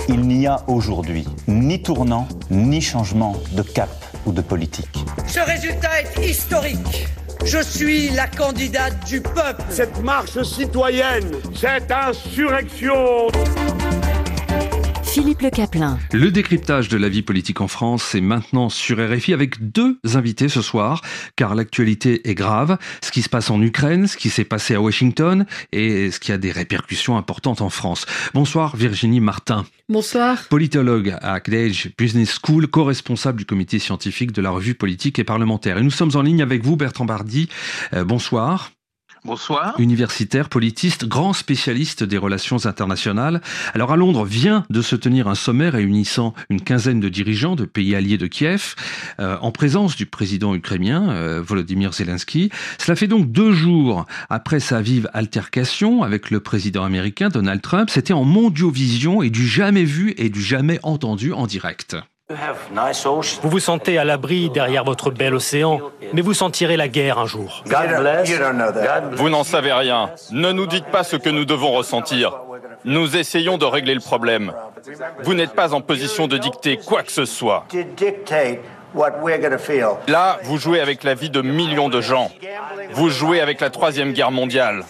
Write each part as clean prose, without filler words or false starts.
Il n'y a aujourd'hui ni tournant, ni changement de cap ou de politique. Ce résultat est historique. Je suis la candidate du peuple. Cette marche citoyenne, cette insurrection. Philippe Le Caplin. Le décryptage de la vie politique en France est maintenant sur RFI avec deux invités ce soir, car l'actualité est grave. Ce qui se passe en Ukraine, ce qui s'est passé à Washington et ce qui a des répercussions importantes en France. Bonsoir Virginie Martin. Bonsoir. Politologue à Cambridge Business School, co-responsable du comité scientifique de la revue politique et parlementaire. Et nous sommes en ligne avec vous Bertrand Badi. Bonsoir. Bonsoir. Universitaire, politiste, grand spécialiste des relations internationales. Alors à Londres vient de se tenir un sommet réunissant une quinzaine de dirigeants de pays alliés de Kiev, en présence du président ukrainien Volodymyr Zelensky. Cela fait donc 2 jours après sa vive altercation avec le président américain Donald Trump. C'était en mondiovision et du jamais vu et du jamais entendu en direct. Vous vous sentez à l'abri derrière votre bel océan, mais vous sentirez la guerre un jour. Vous n'en savez rien. Ne nous dites pas ce que nous devons ressentir. Nous essayons de régler le problème. Vous n'êtes pas en position de dicter quoi que ce soit. Là, vous jouez avec la vie de millions de gens. Vous jouez avec la 3e guerre mondiale.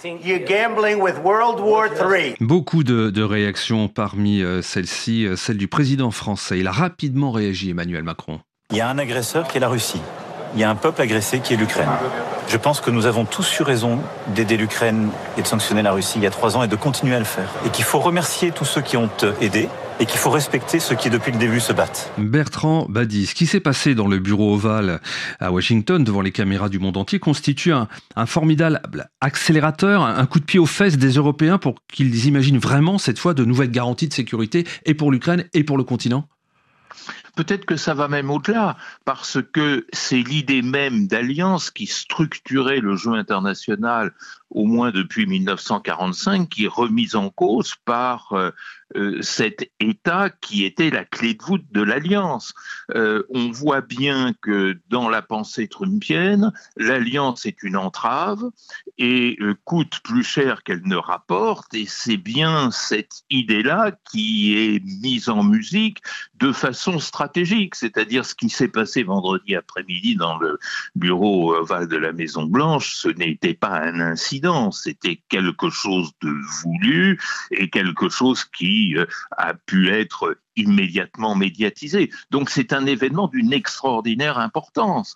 Beaucoup de réactions parmi celles-ci, celle du président français. Il a rapidement réagi, Emmanuel Macron. Il y a un agresseur qui est la Russie. Il y a un peuple agressé qui est l'Ukraine. Je pense que nous avons tous eu raison d'aider l'Ukraine et de sanctionner la Russie il y a 3 ans et de continuer à le faire. Et qu'il faut remercier tous ceux qui ont aidé et qu'il faut respecter ceux qui depuis le début se battent. Bertrand Badi, ce qui s'est passé dans le bureau ovale à Washington devant les caméras du monde entier constitue un formidable accélérateur, un coup de pied aux fesses des Européens pour qu'ils imaginent vraiment cette fois de nouvelles garanties de sécurité et pour l'Ukraine et pour le continent. Peut-être que ça va même au-delà, parce que c'est l'idée même d'alliance qui structurait le jeu international, au moins depuis 1945, qui est remise en cause par cet État qui était la clé de voûte de l'alliance. On voit bien que dans la pensée trumpienne, l'alliance est une entrave et coûte plus cher qu'elle ne rapporte, et c'est bien cette idée-là qui est mise en musique de façon stratégique, c'est-à-dire ce qui s'est passé vendredi après-midi dans le bureau ovale de la Maison-Blanche, ce n'était pas un incident, c'était quelque chose de voulu et quelque chose qui a pu être immédiatement médiatisé. Donc c'est un événement d'une extraordinaire importance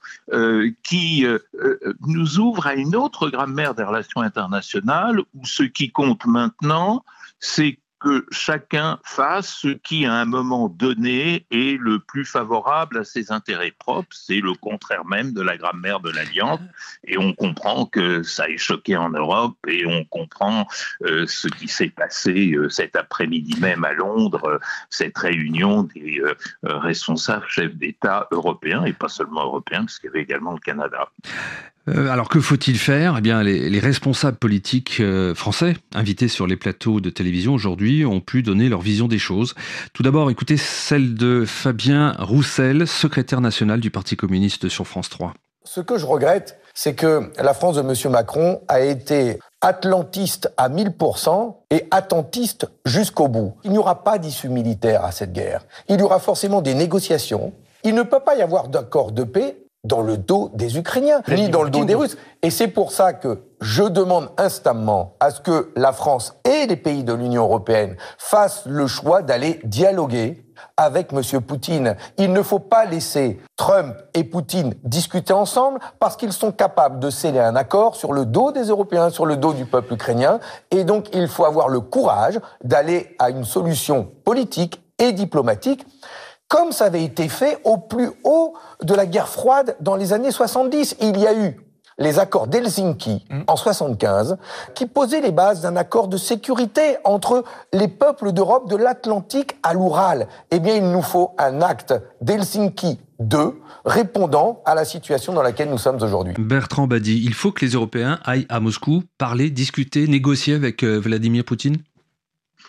qui nous ouvre à une autre grammaire des relations internationales où ce qui compte maintenant, c'est que chacun fasse ce qui, à un moment donné, est le plus favorable à ses intérêts propres. C'est le contraire même de la grammaire de l'Alliance. Et on comprend que ça ait choqué en Europe et on comprend ce qui s'est passé cet après-midi même à Londres, cette réunion des responsables chefs d'État européens, et pas seulement européens, parce qu'il y avait également le Canada. Alors que faut-il faire ? Eh bien, les responsables politiques français, invités sur les plateaux de télévision aujourd'hui, ont pu donner leur vision des choses. Tout d'abord, écoutez celle de Fabien Roussel, secrétaire national du Parti communiste sur France 3. Ce que je regrette, c'est que la France de M. Macron a été atlantiste à 1000% et attentiste jusqu'au bout. Il n'y aura pas d'issue militaire à cette guerre. Il y aura forcément des négociations. Il ne peut pas y avoir d'accord de paix dans le dos des Ukrainiens, ni dans le dos des Russes. Et c'est pour ça que je demande instamment à ce que la France et les pays de l'Union européenne fassent le choix d'aller dialoguer avec M. Poutine. Il ne faut pas laisser Trump et Poutine discuter ensemble parce qu'ils sont capables de sceller un accord sur le dos des Européens, sur le dos du peuple ukrainien. Et donc, il faut avoir le courage d'aller à une solution politique et diplomatique, comme ça avait été fait au plus haut de la guerre froide dans les années 70. Il y a eu les accords d'Helsinki en 75 qui posaient les bases d'un accord de sécurité entre les peuples d'Europe de l'Atlantique à l'Oural. Eh bien, il nous faut un acte d'Helsinki 2 répondant à la situation dans laquelle nous sommes aujourd'hui. Bertrand Badi, il faut que les Européens aillent à Moscou parler, discuter, négocier avec Vladimir Poutine ?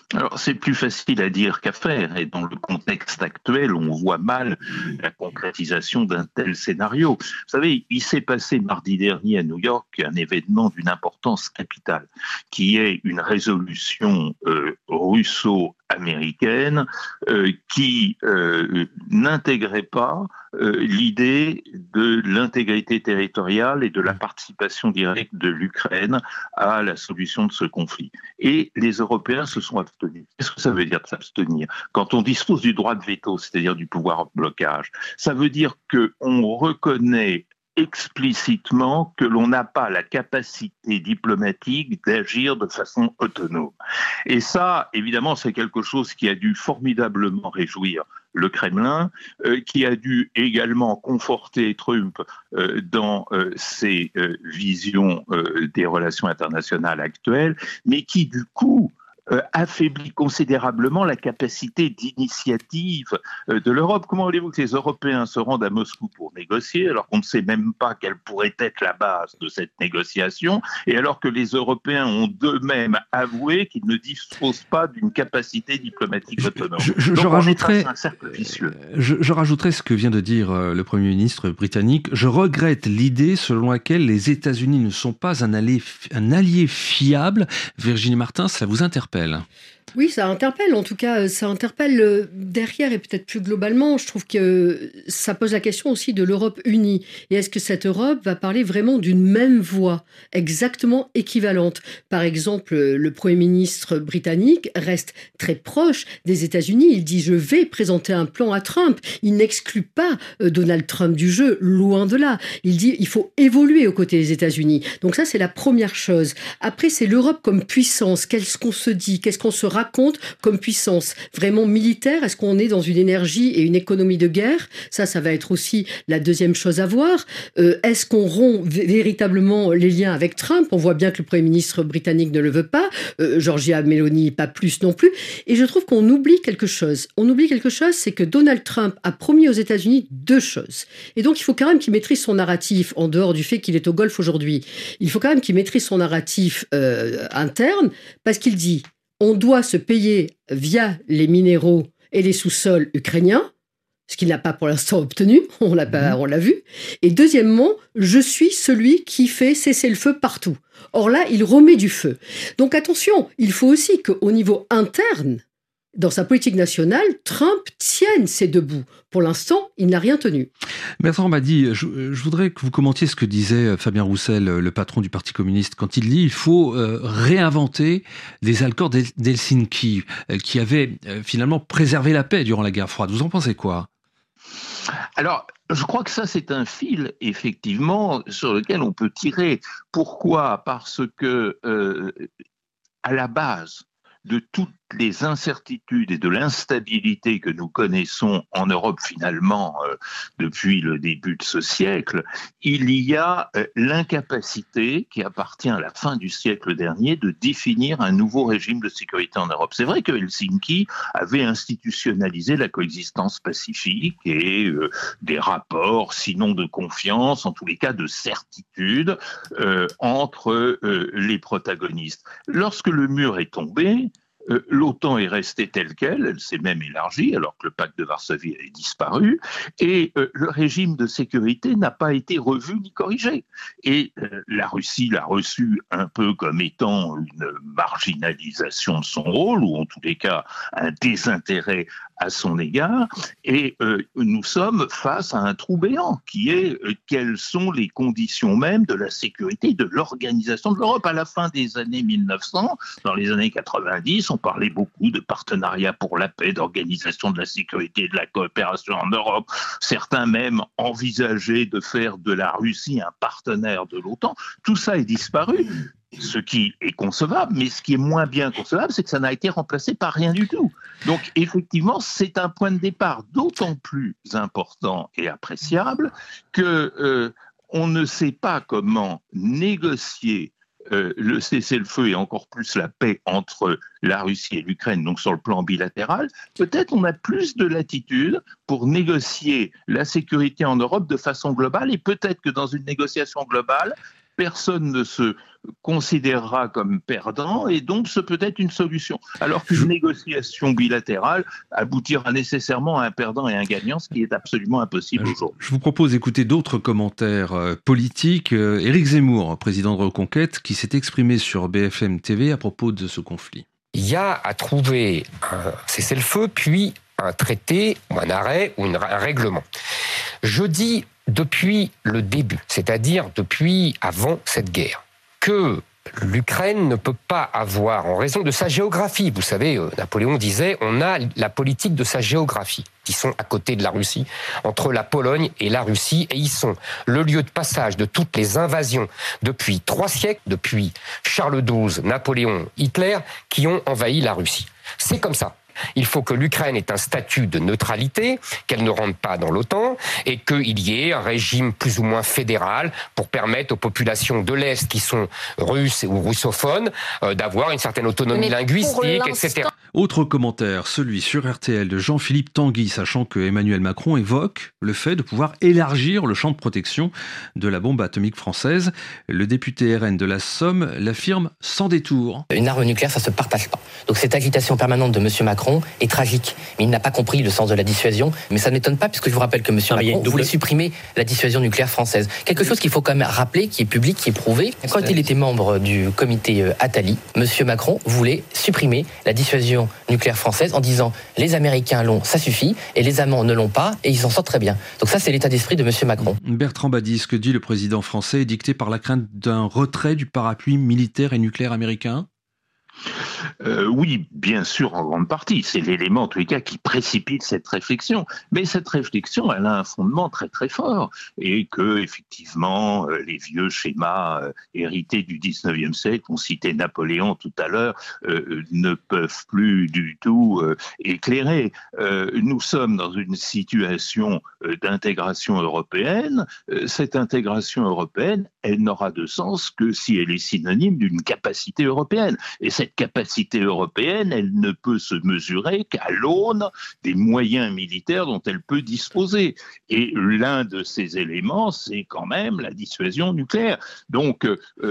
Alors, c'est plus facile à dire qu'à faire, et dans le contexte actuel, on voit mal la concrétisation d'un tel scénario. Vous savez, il s'est passé mardi dernier à New York un événement d'une importance capitale, qui est une résolution russo-américaine qui n'intégrait pas l'idée de l'intégrité territoriale et de la participation directe de l'Ukraine à la solution de ce conflit. Et les Européens se sont abstenus. Qu'est-ce que ça veut dire de s'abstenir? Quand on dispose du droit de veto, c'est-à-dire du pouvoir de blocage, ça veut dire qu'on reconnaît explicitement que l'on n'a pas la capacité diplomatique d'agir de façon autonome. Et ça, évidemment, c'est quelque chose qui a dû formidablement réjouir le Kremlin, qui a dû également conforter Trump dans ses visions des relations internationales actuelles, mais qui, du coup, affaiblit considérablement la capacité d'initiative de l'Europe. Comment voulez-vous que les Européens se rendent à Moscou pour négocier alors qu'on ne sait même pas quelle pourrait être la base de cette négociation et alors que les Européens ont d'eux-mêmes avoué qu'ils ne disposent pas d'une capacité diplomatique autonome. Je rajouterais ce que vient de dire le Premier ministre britannique. Je regrette l'idée selon laquelle les États-Unis ne sont pas un allié fiable. Virginie Martin, ça vous interpelle? Oui, ça interpelle. En tout cas, ça interpelle derrière et peut-être plus globalement. Je trouve que ça pose la question aussi de l'Europe unie. Et est-ce que cette Europe va parler vraiment d'une même voix, exactement équivalente? Par exemple, le Premier ministre britannique reste très proche des États-Unis. Il dit « je vais présenter un plan à Trump ». Il n'exclut pas Donald Trump du jeu, loin de là. Il dit « il faut évoluer aux côtés des États-Unis ». Donc ça, c'est la première chose. Après, c'est l'Europe comme puissance. Qu'est-ce qu'on se dit? Qu'est-ce qu'on se raconte comme puissance vraiment militaire? Est-ce qu'on est dans une énergie et une économie de guerre? Ça va être aussi la deuxième chose à voir. Est-ce qu'on rompt véritablement les liens avec Trump? On voit bien que le Premier ministre britannique ne le veut pas. Giorgia Meloni, pas plus non plus. Et je trouve qu'on oublie quelque chose. C'est que Donald Trump a promis aux États-Unis deux choses. Et donc, il faut quand même qu'il maîtrise son narratif, en dehors du fait qu'il est au Golfe aujourd'hui. Il faut quand même qu'il maîtrise son narratif interne, parce qu'il dit on doit se payer via les minéraux et les sous-sols ukrainiens, ce qu'il n'a pas pour l'instant obtenu, on l'a vu. Et deuxièmement, je suis celui qui fait cesser le feu partout. Or là, il remet du feu. Donc attention, il faut aussi qu'au niveau interne, dans sa politique nationale, Trump tienne ses deux bouts. Pour l'instant, il n'a rien tenu. Bertrand Badi, je voudrais que vous commentiez ce que disait Fabien Roussel, le patron du Parti communiste, quand il dit qu'il faut réinventer les accords d'Helsinki, qui avaient finalement préservé la paix durant la guerre froide. Vous en pensez quoi? Alors, je crois que ça, c'est un fil, effectivement, sur lequel on peut tirer. Pourquoi? Parce que, à la base de toutes les incertitudes et de l'instabilité que nous connaissons en Europe finalement depuis le début de ce siècle, il y a l'incapacité qui appartient à la fin du siècle dernier de définir un nouveau régime de sécurité en Europe. C'est vrai que Helsinki avait institutionnalisé la coexistence pacifique et des rapports, sinon de confiance, en tous les cas de certitude entre les protagonistes. Lorsque le mur est tombé, l'OTAN est restée telle qu'elle, elle s'est même élargie alors que le pacte de Varsovie avait disparu, et le régime de sécurité n'a pas été revu ni corrigé. Et la Russie l'a reçu un peu comme étant une marginalisation de son rôle, ou en tous les cas un désintérêt à son égard, et nous sommes face à un trou béant qui est quelles sont les conditions même de la sécurité, de l'organisation de l'Europe. À la fin des années 1900, dans les années 90, on parlait beaucoup de partenariat pour la paix, d'organisation de la sécurité et de la coopération en Europe. Certains même envisageaient de faire de la Russie un partenaire de l'OTAN. Tout ça est disparu. Ce qui est concevable, mais ce qui est moins bien concevable, c'est que ça n'a été remplacé par rien du tout. Donc, effectivement, c'est un point de départ d'autant plus important et appréciable que on ne sait pas comment négocier le cessez-le-feu et encore plus la paix entre la Russie et l'Ukraine, donc sur le plan bilatéral. Peut-être on a plus de latitude pour négocier la sécurité en Europe de façon globale, et peut-être que dans une négociation globale, personne ne se considérera comme perdant et donc ce peut être une solution. Alors qu'une négociation bilatérale aboutira nécessairement à un perdant et un gagnant, ce qui est absolument impossible aujourd'hui. Je vous propose d'écouter d'autres commentaires politiques. Éric Zemmour, président de Reconquête, qui s'est exprimé sur BFM TV à propos de ce conflit. Il y a à trouver un cessez-le-feu, puis un traité, ou un arrêt, ou un règlement. Je dis depuis le début, c'est-à-dire depuis avant cette guerre, que l'Ukraine ne peut pas avoir, en raison de sa géographie, vous savez, Napoléon disait, on a la politique de sa géographie, qui sont à côté de la Russie, entre la Pologne et la Russie, et ils sont le lieu de passage de toutes les invasions depuis 3 siècles, depuis Charles XII, Napoléon, Hitler, qui ont envahi la Russie. C'est comme ça. Il faut que l'Ukraine ait un statut de neutralité, qu'elle ne rentre pas dans l'OTAN, et qu'il y ait un régime plus ou moins fédéral pour permettre aux populations de l'Est qui sont russes ou russophones d'avoir une certaine autonomie linguistique, etc. Autre commentaire, celui sur RTL de Jean-Philippe Tanguy, sachant que Emmanuel Macron évoque le fait de pouvoir élargir le champ de protection de la bombe atomique française. Le député RN de la Somme l'affirme sans détour. Une arme nucléaire, ça se partage pas. Donc cette agitation permanente de M. Macron est tragique. Mais il n'a pas compris le sens de la dissuasion. Mais ça ne m'étonne pas, puisque je vous rappelle que M. Macron voulait supprimer la dissuasion nucléaire française. Quelque chose qu'il faut quand même rappeler, qui est public, qui est prouvé. Quand il était membre du comité Attali, M. Macron voulait supprimer la dissuasion nucléaire française en disant les Américains l'ont, ça suffit, et les Allemands ne l'ont pas, et ils s'en sortent très bien. Donc ça, c'est l'état d'esprit de M. Macron. Bertrand Badi, ce que dit le président français est dicté par la crainte d'un retrait du parapluie militaire et nucléaire américain ? Oui, bien sûr, en grande partie. C'est l'élément, en tous les cas, qui précipite cette réflexion. Mais cette réflexion, elle a un fondement très très fort. Et que, effectivement, les vieux schémas hérités du 19e siècle, on citait Napoléon tout à l'heure, ne peuvent plus du tout éclairer. Nous sommes dans une situation d'intégration européenne. Cette intégration européenne, elle n'aura de sens que si elle est synonyme d'une capacité européenne. Et cette capacité européenne, elle ne peut se mesurer qu'à l'aune des moyens militaires dont elle peut disposer. Et l'un de ces éléments, c'est quand même la dissuasion nucléaire. Donc,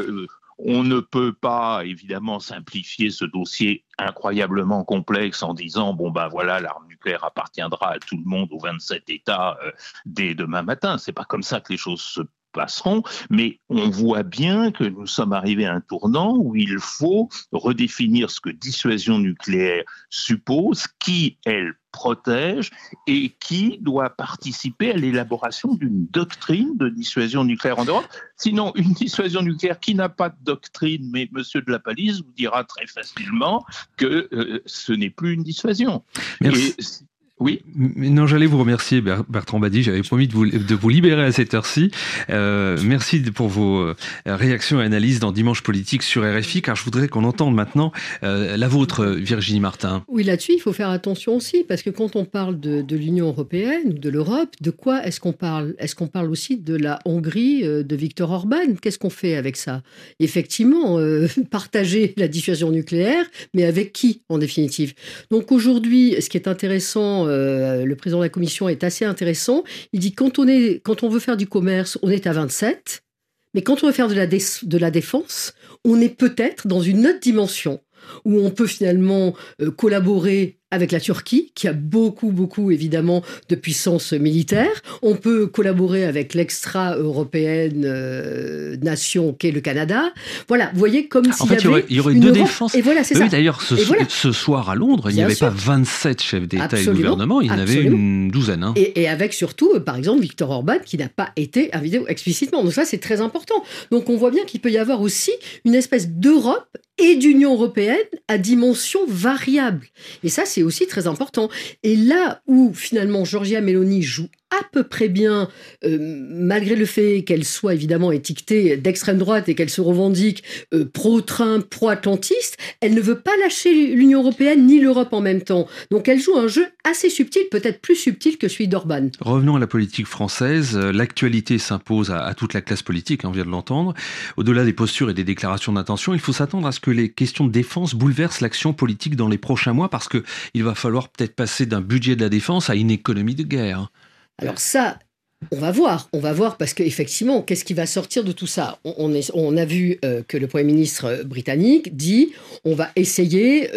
on ne peut pas, évidemment, simplifier ce dossier incroyablement complexe en disant, bon ben voilà, l'arme nucléaire appartiendra à tout le monde, aux 27 États, dès demain matin. C'est pas comme ça que les choses se passeront, mais on voit bien que nous sommes arrivés à un tournant où il faut redéfinir ce que dissuasion nucléaire suppose, qui elle protège et qui doit participer à l'élaboration d'une doctrine de dissuasion nucléaire en Europe. Sinon, une dissuasion nucléaire qui n'a pas de doctrine, mais monsieur de la Palice vous dira très facilement que ce n'est plus une dissuasion. Merci. Oui. Non, j'allais vous remercier, Bertrand Badi. J'avais promis de vous libérer à cette heure-ci. Merci pour vos réactions et analyses dans Dimanche Politique sur RFI, car je voudrais qu'on entende maintenant la vôtre, Virginie Martin. Oui, là-dessus, il faut faire attention aussi, parce que quand on parle de l'Union européenne ou de l'Europe, de quoi est-ce qu'on parle ? Est-ce qu'on parle aussi de la Hongrie de Viktor Orban ? Qu'est-ce qu'on fait avec ça ? Effectivement, partager la dissuasion nucléaire, mais avec qui, en définitive ? Donc aujourd'hui, ce qui est intéressant, le président de la Commission est assez intéressant. Il dit quand on veut faire du commerce, on est à 27, mais quand on veut faire de la défense, on est peut-être dans une autre dimension où on peut finalement collaborer avec la Turquie, qui a beaucoup, évidemment, de puissance militaire. On peut collaborer avec l'extra-européenne nation qu'est le Canada. Voilà, vous voyez, comme s'il y avait il y aurait deux défenses. Et voilà, c'est ça. D'ailleurs, ce soir à Londres, il n'y avait pas 27 chefs d'État et de gouvernement, il y en avait une douzaine. Hein. Et avec surtout, par exemple, Viktor Orban, qui n'a pas été invité explicitement. Donc ça, c'est très important. Donc on voit bien qu'il peut y avoir aussi une espèce d'Europe et d'Union européenne à dimension variable. Et ça, c'est aussi très important. Et là où, finalement, Giorgia Meloni joue à peu près bien, malgré le fait qu'elle soit évidemment étiquetée d'extrême droite et qu'elle se revendique pro-Trump, pro-atlantiste, elle ne veut pas lâcher l'Union européenne ni l'Europe en même temps. Donc elle joue un jeu assez subtil, peut-être plus subtil que celui d'Orban. Revenons à la politique française. L'actualité s'impose à toute la classe politique, on vient de l'entendre. Au-delà des postures et des déclarations d'intention, il faut s'attendre à ce que les questions de défense bouleversent l'action politique dans les prochains mois, parce qu'il va falloir peut-être passer d'un budget de la défense à une économie de guerre. Alors ça, On va voir parce qu'effectivement, qu'est-ce qui va sortir de tout ça ? On a vu que le Premier ministre britannique dit on va essayer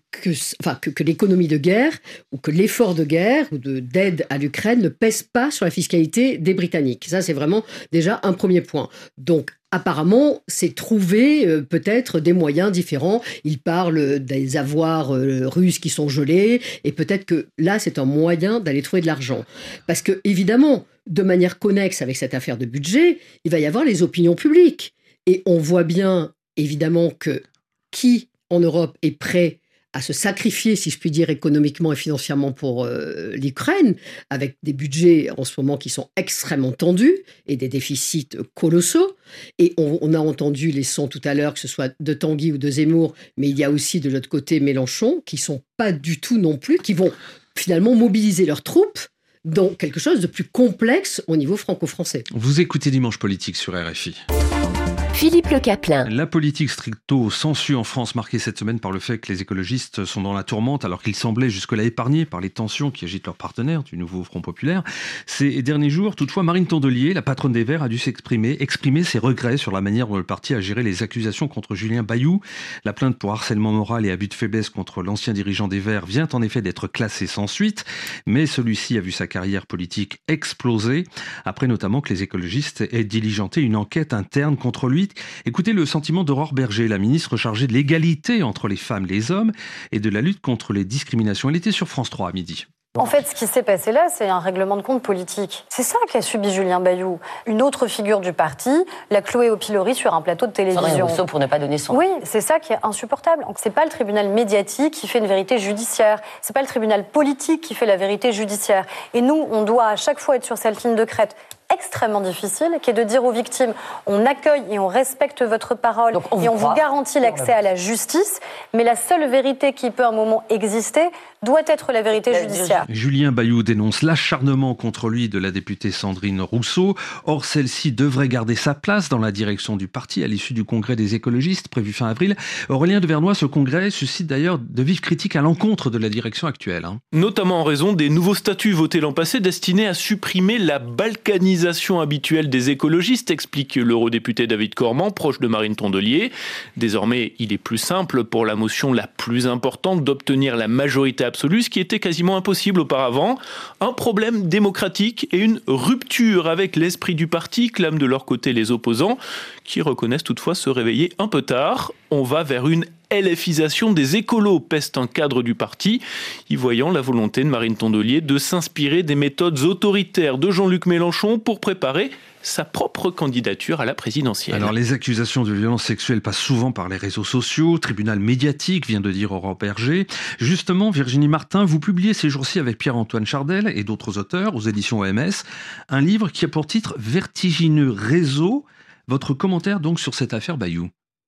que l'économie de guerre ou que l'effort de guerre ou d'aide à l'Ukraine ne pèse pas sur la fiscalité des Britanniques. Ça, c'est vraiment déjà un premier point. Donc, apparemment, c'est trouver peut-être des moyens différents. Il parle des avoirs russes qui sont gelés et peut-être que là, c'est un moyen d'aller trouver de l'argent. Parce que, évidemment, de manière connexe avec cette affaire de budget, il va y avoir les opinions publiques. Et on voit bien, évidemment, que qui en Europe est prêt à se sacrifier, si je puis dire, économiquement et financièrement pour l'Ukraine, avec des budgets en ce moment qui sont extrêmement tendus et des déficits colossaux. Et on a entendu les sons tout à l'heure, que ce soit de Tanguy ou de Zemmour, mais il y a aussi de l'autre côté Mélenchon, qui ne sont pas du tout non plus, qui vont finalement mobiliser leurs troupes dans quelque chose de plus complexe au niveau franco-français. Vous écoutez Dimanche Politique sur RFI. Philippe Le Caplin. La politique stricto sensu en France, marquée cette semaine par le fait que les écologistes sont dans la tourmente alors qu'ils semblaient jusque-là épargnés par les tensions qui agitent leurs partenaires du nouveau Front populaire. Ces derniers jours, toutefois, Marine Tondelier, la patronne des Verts, a dû exprimer ses regrets sur la manière dont le parti a géré les accusations contre Julien Bayou. La plainte pour harcèlement moral et abus de faiblesse contre l'ancien dirigeant des Verts vient en effet d'être classée sans suite, mais celui-ci a vu sa carrière politique exploser, après notamment que les écologistes aient diligenté une enquête interne contre lui. Écoutez le sentiment d'Aurore Berger, la ministre chargée de l'égalité entre les femmes et les hommes et de la lutte contre les discriminations. Elle était sur France 3 à midi. En fait, ce qui s'est passé là, c'est un règlement de compte politique. C'est ça qu'a subi Julien Bayou. Une autre figure du parti l'a cloué au pilori sur un plateau de télévision. Sandrine Rousseau, pour ne pas donner son... Oui, c'est ça qui est insupportable. Donc, c'est pas le tribunal médiatique qui fait une vérité judiciaire. C'est pas le tribunal politique qui fait la vérité judiciaire. Et nous, on doit à chaque fois être sur cette ligne de crête extrêmement difficile, qui est de dire aux victimes on accueille et on respecte votre parole et on vous garantit l'accès à la justice, mais la seule vérité qui peut à un moment exister doit être la vérité judiciaire. Julien Bayou dénonce l'acharnement contre lui de la députée Sandrine Rousseau. Or, celle-ci devrait garder sa place dans la direction du parti à l'issue du congrès des écologistes prévu fin avril. Aurélien Devernois, ce congrès suscite d'ailleurs de vives critiques à l'encontre de la direction actuelle. Notamment en raison des nouveaux statuts votés l'an passé destinés à supprimer la balkanisation habituelle des écologistes, explique l'eurodéputé David Cormand, proche de Marine Tondelier. Désormais, il est plus simple pour la motion la plus importante d'obtenir la majorité absolue, ce qui était quasiment impossible auparavant. Un problème démocratique et une rupture avec l'esprit du parti, clament de leur côté les opposants, qui reconnaissent toutefois se réveiller un peu tard. On va vers une LFisation des écolos, peste un cadre du parti, y voyant la volonté de Marine Tondelier de s'inspirer des méthodes autoritaires de Jean-Luc Mélenchon pour préparer sa propre candidature à la présidentielle. Alors les accusations de violence sexuelle passent souvent par les réseaux sociaux, tribunal médiatique, vient de dire Aurore Berger. Justement, Virginie Martin, vous publiez ces jours-ci avec Pierre-Antoine Chardel et d'autres auteurs aux éditions OMS, un livre qui a pour titre « Vertigineux réseau ». Votre commentaire donc sur cette affaire Bayou ?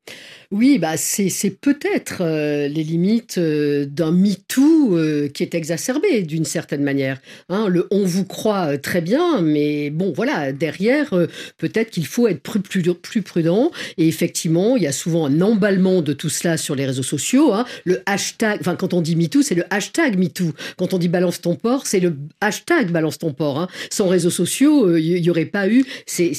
Oui, c'est peut-être les limites d'un MeToo qui est exacerbé d'une certaine manière. Le « on vous croit » très bien, mais bon, voilà, derrière, peut-être qu'il faut être plus prudent. Et effectivement, il y a souvent un emballement de tout cela sur les réseaux sociaux. Le hashtag, quand on dit MeToo, c'est le hashtag MeToo. Quand on dit balance ton porc, c'est le hashtag balance ton porc. Sans réseaux sociaux, il n'y aurait pas eu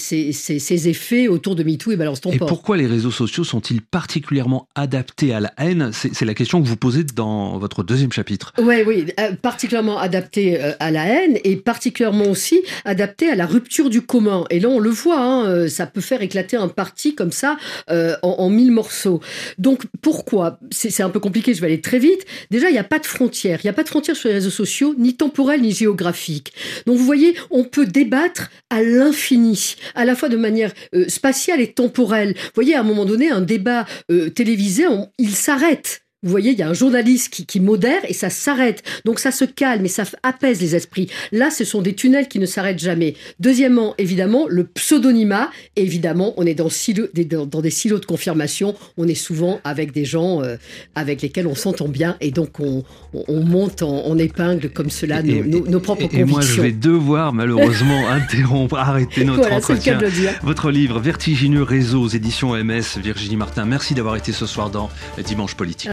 ces effets autour de MeToo et balance ton porc. Et pourquoi les réseaux sociaux sont-ils particulièrement adaptés à la haine ? C'est la question que vous posez dans votre deuxième chapitre. Oui, particulièrement adaptés à la haine et particulièrement aussi adaptés à la rupture du commun. Et là, on le voit, ça peut faire éclater un parti comme ça en 1000 morceaux. Donc, pourquoi ? C'est un peu compliqué, je vais aller très vite. Déjà, il n'y a pas de frontières. Il n'y a pas de frontières sur les réseaux sociaux, ni temporelles, ni géographiques. Donc, vous voyez, on peut débattre à l'infini, à la fois de manière spatiale et temporelle. Vous voyez, à un moment donné, un débat télévisé, il s'arrête. Vous voyez, il y a un journaliste qui modère et ça s'arrête. Donc ça se calme et ça apaise les esprits. Là, ce sont des tunnels qui ne s'arrêtent jamais. Deuxièmement, évidemment, le pseudonymat. Évidemment, on est dans des silos de confirmation. On est souvent avec des gens avec lesquels on s'entend bien et donc on monte en épingle comme cela nos propres convictions. Et moi, je vais devoir malheureusement arrêter notre entretien. C'est le cas de le dire. Votre livre, Vertigineux réseau aux éditions OMS, Virginie Martin, merci d'avoir été ce soir dans Dimanche Politique.